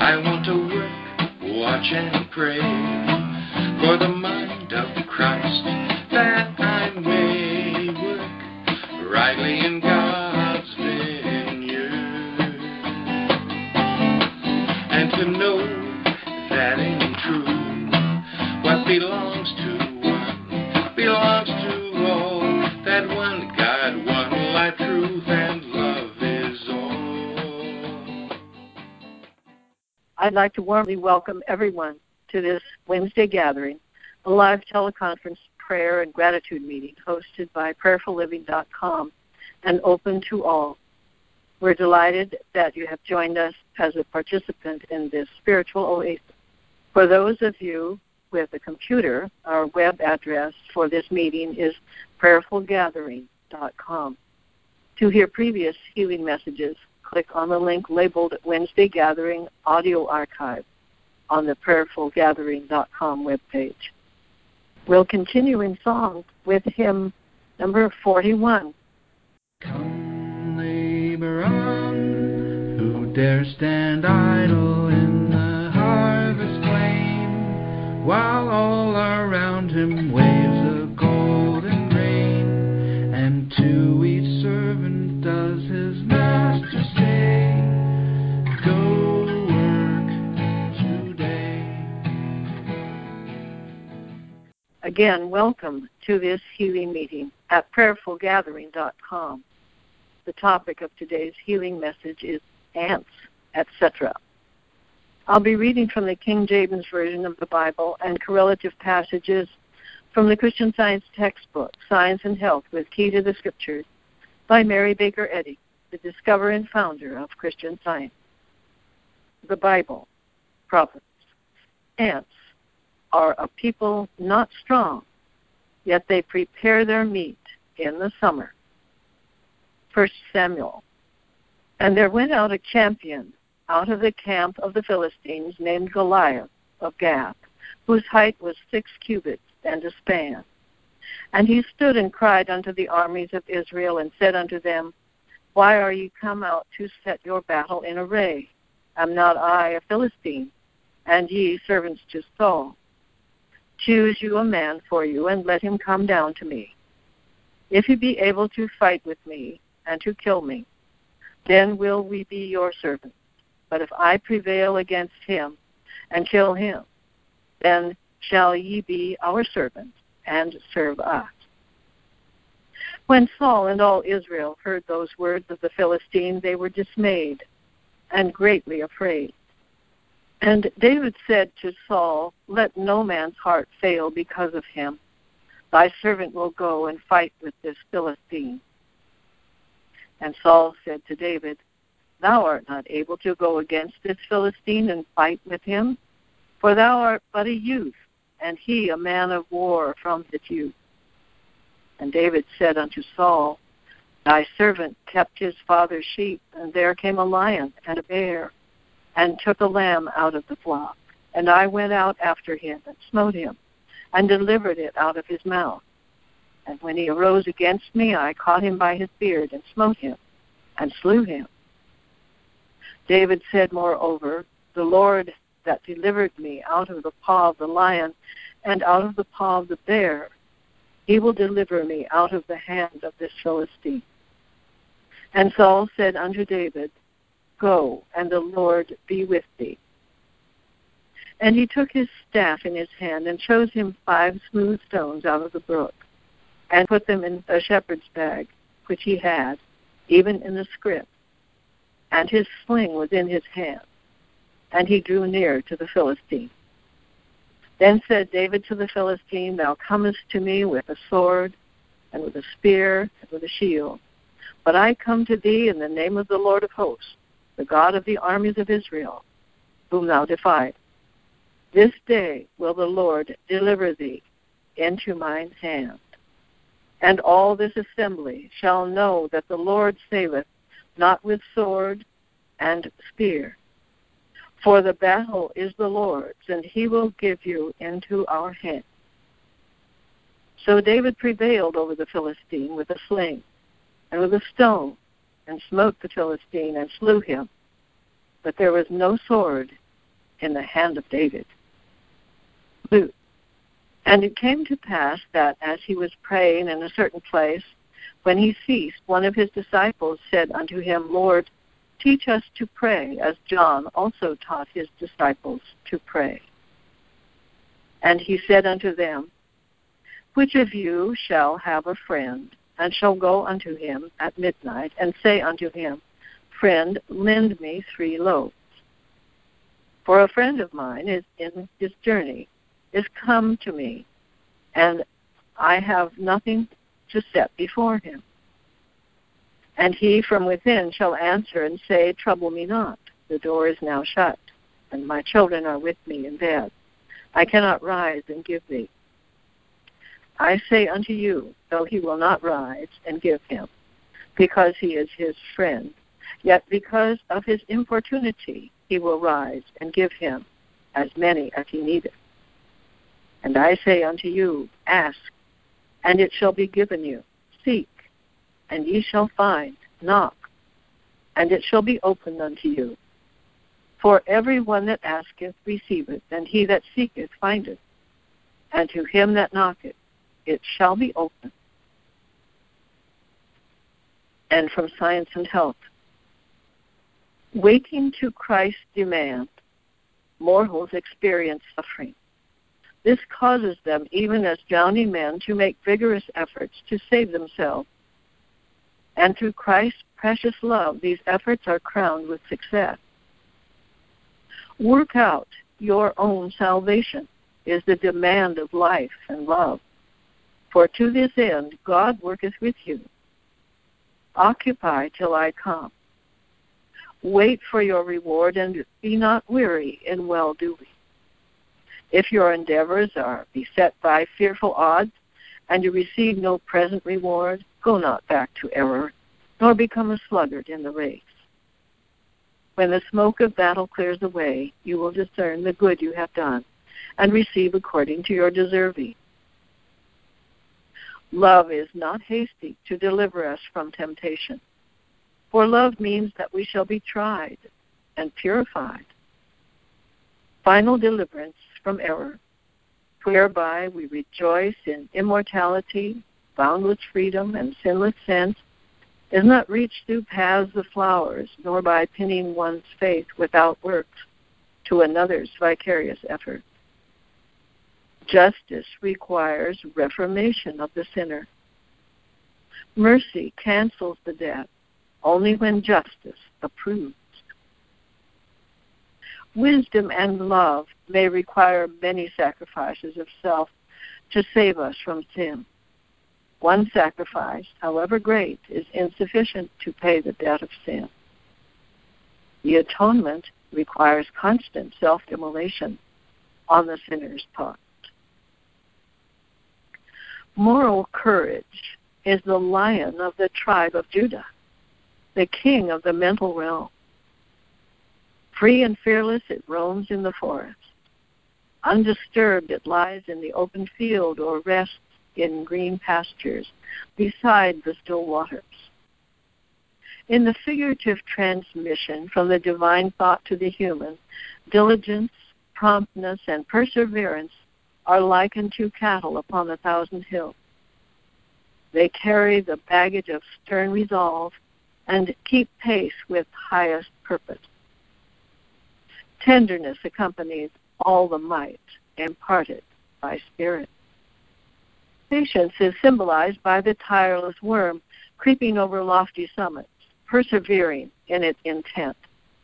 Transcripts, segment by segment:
I want to work, watch and pray for the mind of Christ, that I may work rightly in God's vineyard, and to know that in truth what belongs to one belongs to all, that one God, one life, truth, and love is all. I'd like to warmly welcome everyone to this Wednesday gathering, a live teleconference prayer and gratitude meeting hosted by prayerfulliving.com and open to all. We're delighted that you have joined us as a participant in this spiritual oasis. For those of you with a computer, our web address for this meeting is prayerfulgathering.com. To hear previous healing messages, click on the link labeled Wednesday Gathering Audio Archive on the prayerfulgathering.com webpage. We'll continue in song with hymn number 41. Come labor on, who dare stand idle in the harvest flame, while all around him waves a golden rain, and to each servant does his master say, go work today. Again, welcome to this healing meeting at prayerfulgathering.com. The topic of today's healing message is ants, etc. I'll be reading from the King James Version of the Bible and correlative passages from the Christian Science textbook, Science and Health with Key to the Scriptures, by Mary Baker Eddy, the discoverer and founder of Christian Science. The Bible, Proverbs. Ants are a people not strong, yet they prepare their meat in the summer. 1 Samuel. And there went out a champion out of the camp of the Philistines named Goliath of Gath, whose height was 6 cubits and a span. And he stood and cried unto the armies of Israel, and said unto them, why are ye come out to set your battle in array? Am not I a Philistine, and ye servants to Saul? Choose you a man for you, and let him come down to me. If he be able to fight with me, and to kill me, then will we be your servants. But if I prevail against him, and kill him, then shall ye be our servants, and serve us. When Saul and all Israel heard those words of the Philistine, they were dismayed, and greatly afraid. And David said to Saul, let no man's heart fail because of him. Thy servant will go and fight with this Philistine. And Saul said to David, thou art not able to go against this Philistine and fight with him, for thou art but a youth, and he a man of war from his youth. And David said unto Saul, thy servant kept his father's sheep, and there came a lion and a bear, and took a lamb out of the flock. And I went out after him, and smote him, and delivered it out of his mouth. And when he arose against me, I caught him by his beard, and smote him, and slew him. David said, moreover, the Lord that delivered me out of the paw of the lion, and out of the paw of the bear, he will deliver me out of the hand of this Philistine. And Saul said unto David, go, and the Lord be with thee. And he took his staff in his hand, and chose him 5 smooth stones out of the brook, and put them in a shepherd's bag, which he had, even in the scrip. And his sling was in his hand, and he drew near to the Philistine. Then said David to the Philistine, thou comest to me with a sword, and with a spear, and with a shield. But I come to thee in the name of the Lord of hosts, the God of the armies of Israel, whom thou defied. This day will the Lord deliver thee into mine hand. And all this assembly shall know that the Lord saveth, not with sword and spear. For the battle is the Lord's, and he will give you into our hand. So David prevailed over the Philistine with a sling and with a stone, and smote the Philistine and slew him. But there was no sword in the hand of David. Luke. And it came to pass that as he was praying in a certain place, when he ceased, one of his disciples said unto him, Lord, teach us to pray, as John also taught his disciples to pray. And he said unto them, which of you shall have a friend, and shall go unto him at midnight, and say unto him, Friend, lend me 3 loaves? For a friend of mine is in his journey, is come to me, and I have nothing to set before him. And he from within shall answer and say, Trouble me not, the door is now shut, and my children are with me in bed. I cannot rise and give thee. I say unto you, though he will not rise and give him, because he is his friend, yet because of his importunity he will rise and give him as many as he needeth. And I say unto you, ask, and it shall be given you. Seek, and ye shall find. Knock, and it shall be opened unto you. For every one that asketh receiveth, and he that seeketh findeth, and to him that knocketh it shall be opened. And from Science and Health. Waking to Christ's demand, mortals experience suffering. This causes them, even as drowning men, to make vigorous efforts to save themselves. And through Christ's precious love, these efforts are crowned with success. Work out your own salvation is the demand of life and love. For to this end God worketh with you. Occupy till I come. Wait for your reward, and be not weary in well-doing. If your endeavors are beset by fearful odds, and you receive no present reward, go not back to error, nor become a sluggard in the race. When the smoke of battle clears away, you will discern the good you have done, and receive according to your deserving. Love is not hasty to deliver us from temptation, for love means that we shall be tried and purified. Final deliverance from error, whereby we rejoice in immortality, boundless freedom, and sinless sense, is not reached through paths of flowers, nor by pinning one's faith without works to another's vicarious effort. Justice requires reformation of the sinner. Mercy cancels the debt only when justice approves. Wisdom and love may require many sacrifices of self to save us from sin. One sacrifice, however great, is insufficient to pay the debt of sin. The atonement requires constant self-immolation on the sinner's part. Moral courage is the lion of the tribe of Judah, the king of the mental realm. Free and fearless, it roams in the forest. Undisturbed, it lies in the open field or rests in green pastures beside the still waters. In the figurative transmission from the divine thought to the human, diligence, promptness, and perseverance are likened to cattle upon 1,000 hills. They carry the baggage of stern resolve and keep pace with highest purpose. Tenderness accompanies all the might imparted by spirit. Patience is symbolized by the tireless worm creeping over lofty summits, persevering in its intent.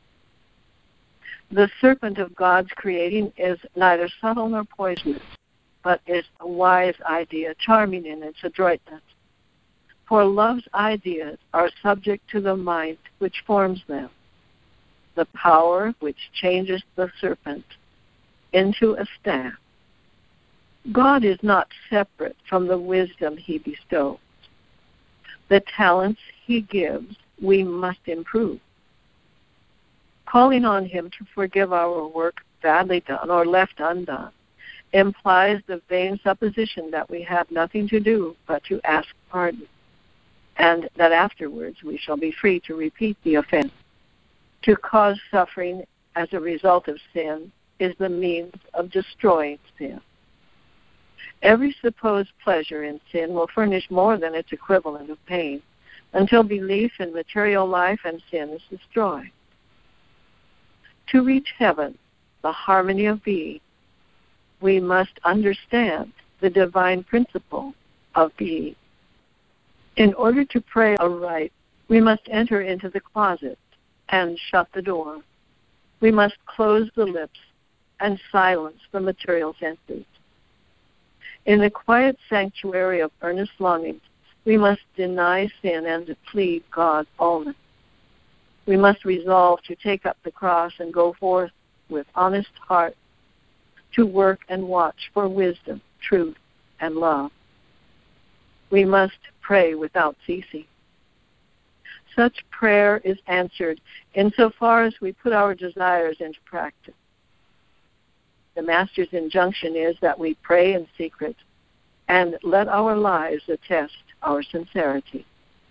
The serpent of God's creating is neither subtle nor poisonous, but is a wise idea, charming in its adroitness. For love's ideas are subject to the might which forms them, the power which changes the serpent into a staff. God is not separate from the wisdom he bestows. The talents he gives, we must improve. Calling on him to forgive our work badly done or left undone implies the vain supposition that we have nothing to do but to ask pardon, and that afterwards we shall be free to repeat the offense. To cause suffering as a result of sin is the means of destroying sin. Every supposed pleasure in sin will furnish more than its equivalent of pain until belief in material life and sin is destroyed. To reach heaven, the harmony of being, we must understand the divine principle of being. In order to pray aright, we must enter into the closet and shut the door. We must close the lips and silence the material senses. In the quiet sanctuary of earnest longing, we must deny sin and plead God's allness. We must resolve to take up the cross and go forth with honest heart to work and watch for wisdom, truth, and love. We must pray without ceasing. Such prayer is answered insofar as we put our desires into practice. The Master's injunction is that we pray in secret and let our lives attest our sincerity.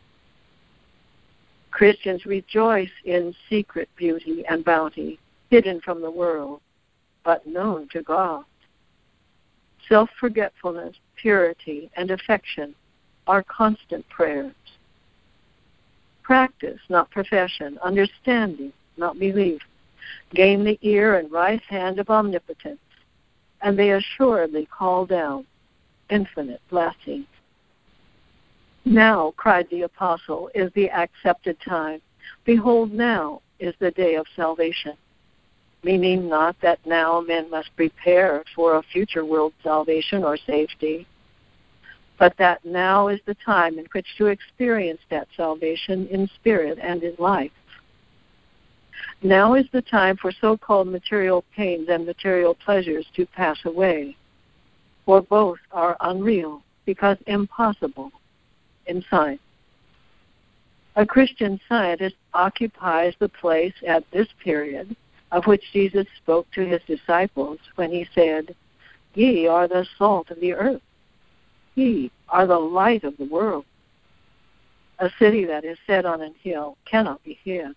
Christians rejoice in secret beauty and bounty, hidden from the world, but known to God. Self-forgetfulness, purity, and affection are constant prayers. Practice, not profession, understanding, not belief, gain the ear and right hand of omnipotence, and they assuredly call down infinite blessings. Now, cried the apostle, is the accepted time. Behold, now is the day of salvation. Meaning not that now men must prepare for a future world salvation or safety, but that now is the time in which to experience that salvation in spirit and in life. Now is the time for so-called material pains and material pleasures to pass away, for both are unreal because impossible in science. A Christian scientist occupies the place at this period of which Jesus spoke to his disciples when he said, "Ye are the salt of the earth. Ye are the light of the world. A city that is set on an hill cannot be hid."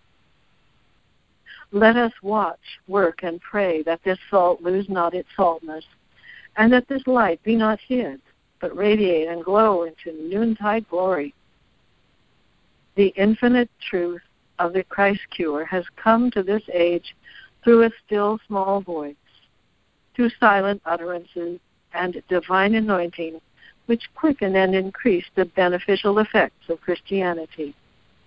Let us watch, work, and pray that this salt lose not its saltness, and that this light be not hid, but radiate and glow into noontide glory. The infinite truth of the Christ cure has come to this age through a still small voice, through silent utterances and divine anointing, which quicken and increase the beneficial effects of Christianity.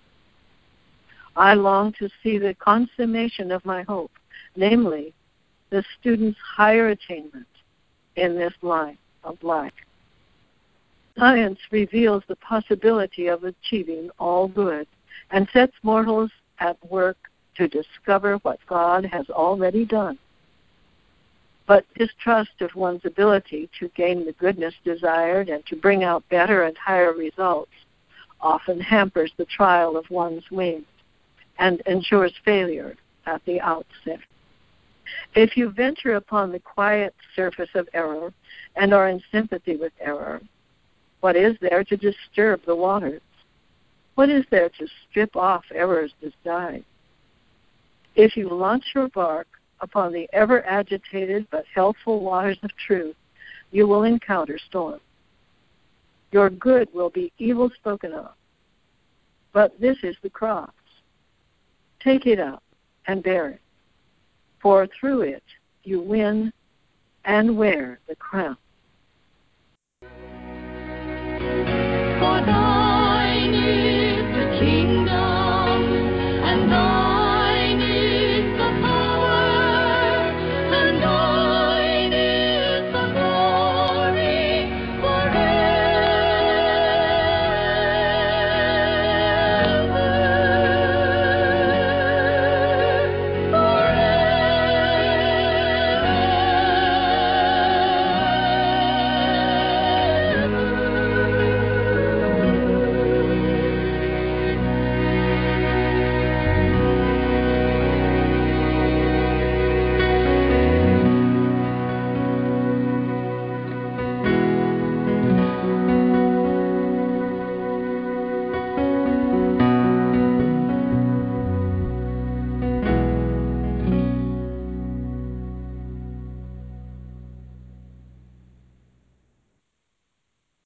I long to see the consummation of my hope, namely, the student's higher attainment in this line of life. Science reveals the possibility of achieving all good and sets mortals at work to discover what God has already done. But distrust of one's ability to gain the goodness desired and to bring out better and higher results often hampers the trial of one's wings and ensures failure at the outset. If you venture upon the quiet surface of error and are in sympathy with error, what is there to disturb the waters? What is there to strip off error's disguise? If you launch your bark upon the ever-agitated but healthful waters of truth, you will encounter storms. Your good will be evil spoken of. But this is the cross. Take it up and bear it, for through it you win and wear the crown. For thine is the kingdom and the